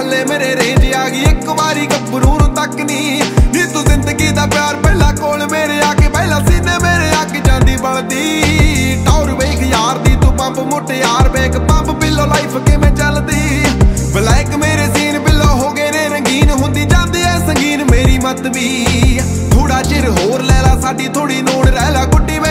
हले मेरे रेंज आ गई एक बारी गब्बरू नूं तक नी तू जिंदगी दा प्यार पहला कोल मेरे आके पहला सीने मेरे आके जांदी बलदी टौर वेख यार दी तू पंप मुटियार वेख पंप पिलो लाइफ किवें चलदी ब्लैक मेरे सीन पिलो हो गए ने रंगीन हुंदी जांदी ऐ संगीन मेरी मत भी थोड़ा चिर होर लै ला साडी थोड़ी नोड़ रह ला